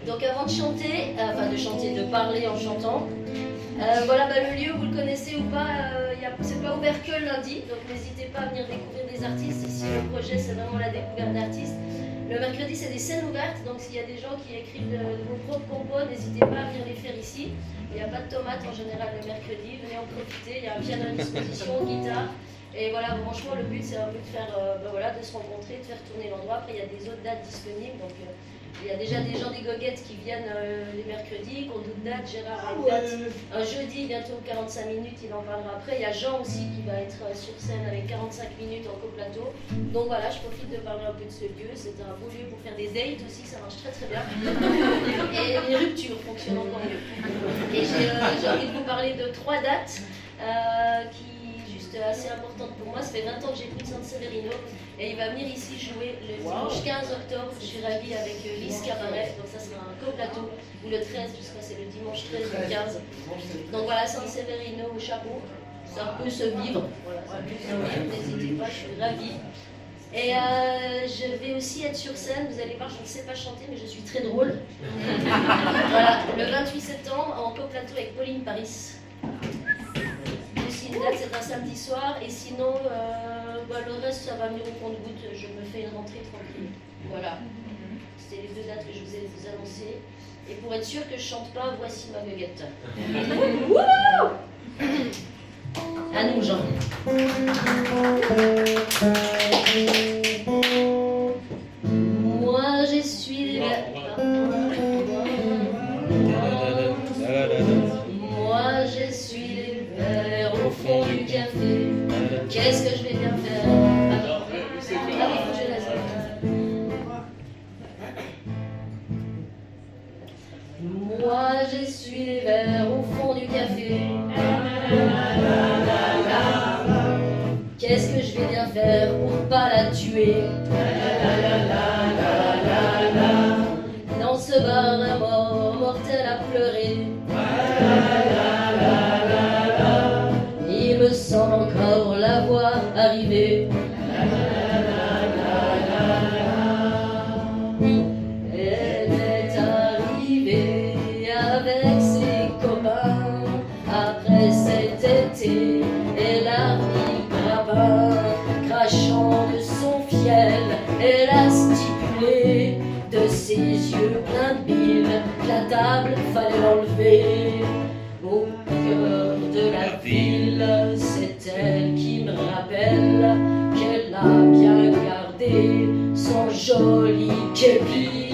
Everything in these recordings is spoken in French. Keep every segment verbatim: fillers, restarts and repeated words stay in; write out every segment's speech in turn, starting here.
Donc avant de chanter, euh, enfin de chanter, de parler en chantant, euh, voilà bah, le lieu, vous le connaissez ou pas, euh, c'est pas ouvert que le lundi, donc n'hésitez pas à venir découvrir des artistes. Ici le projet c'est vraiment la découverte d'artistes. Le mercredi c'est des scènes ouvertes, donc s'il y a des gens qui écrivent de, de vos propres compos, n'hésitez pas à venir les faire ici. Il n'y a pas de tomates en général le mercredi, venez en profiter, il y a un piano à disposition, guitare. Et voilà, franchement, le but, c'est un peu de faire, euh, ben voilà, de se rencontrer, de faire tourner l'endroit. Après, il y a des autres dates disponibles. Donc, euh, il y a déjà des gens des goguettes qui viennent euh, les mercredis, qui ont d'autres dates. Gérard a une date un jeudi, bientôt quarante-cinq minutes, il en parlera après. Il y a Jean aussi qui va être euh, sur scène avec quarante-cinq minutes en coplateau. Donc voilà, je profite de parler un peu de ce lieu. C'est un beau lieu pour faire des dates aussi, ça marche très très bien. Et les ruptures fonctionnent encore mieux. Et j'ai euh, envie de vous parler de trois dates euh, qui assez importante pour moi. Ça fait vingt ans que j'écoute San Severino et il va venir ici jouer le dimanche quinze octobre. Je suis ravie avec euh, Lise Cabaret, donc ça sera un coplateau, ou le treize, je crois c'est le dimanche treize ou quinze. Donc voilà, San Severino au chapeau, ça peut se vivre, voilà, ça peut se vivre, n'hésitez pas, je suis ravie. Et euh, je vais aussi être sur scène, vous allez voir, je ne sais pas chanter, mais je suis très drôle. Voilà, le vingt-huit septembre en coplateau avec Pauline Paris. Une date, c'est un samedi soir, et sinon, euh, bah, le reste, ça va venir au compte-gouttes. Je me fais une rentrée tranquille. Voilà. C'était les deux dates que je vous ai vous annoncer. Et pour être sûr que je chante pas, voici ma gueguette. À nous, Jean. Moi, je suis la... Moi, je suis les verres au fond du café. Qu'est-ce que je vais bien faire? Ah oui, faut que je laisse. Moi, je suis les verres au fond du café. Qu'est-ce que je vais bien faire pour pas la tuer? Dans ce bar à mort, mortel à pleurer. Il me semble encore la voir arriver. Elle est arrivée avec ses copains après cet été. Elle a mis grappin, crachant de son fiel. Elle a stipulé de ses yeux pleins de bile que la table fallait l'enlever. Au cœur de la ville, c'est elle qui me rappelle qu'elle a bien gardé son joli képi.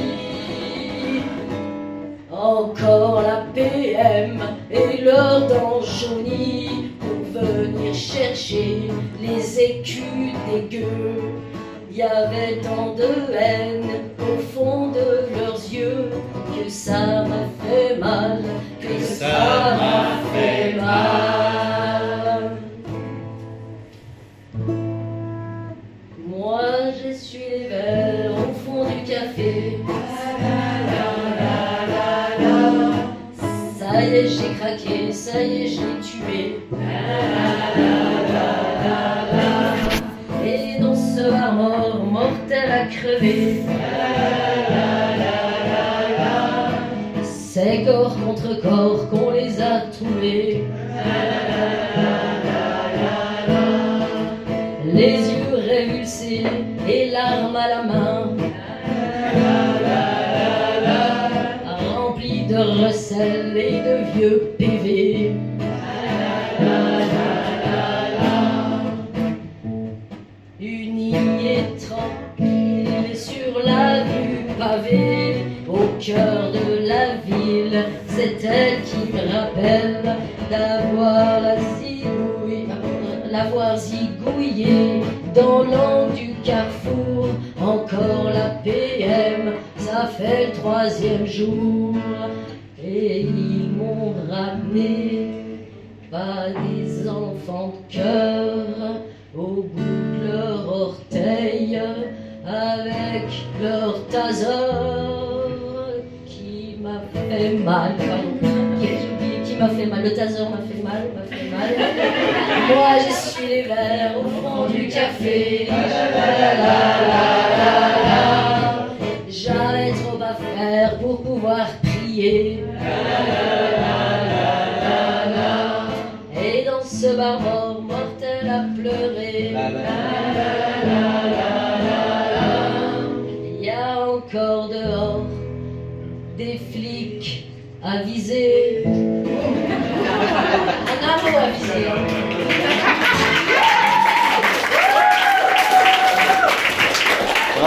Encore la P M et l'heure d'en jauni pour venir chercher les écus dégueux. Il y avait tant de haine au fond de leurs yeux que ça m'a fait mal, que ça m'a fait mal. Moi je suis les verres au fond du café. Ça y est j'ai craqué, ça y est je l'ai tué. Et dans ce bar mort, mortel à crever. C'est corps contre corps qu'on les a trouvés. Les yeux révulsés et l'arme à la main, remplis de recel et de vieux P V. Unis et tranquilles sur la rue pavée, au cœur de la ville, c'est elle qui me rappelle d'avoir la zigouille, l'avoir zigouillé dans l'angle du carrefour. Encore la P M, ça fait le troisième jour, et ils m'ont ramené pas des enfants de cœur au bout de leur orteil avec leur taser qui m'a fait mal. Qui m'a fait mal, le taser m'a fait mal, m'a fait mal. Moi je suis les verres au fond du café. J'avais trop à faire pour pouvoir crié. Et dans ce bar mort mortel à pleurer. Il y a encore dehors des flics avisés.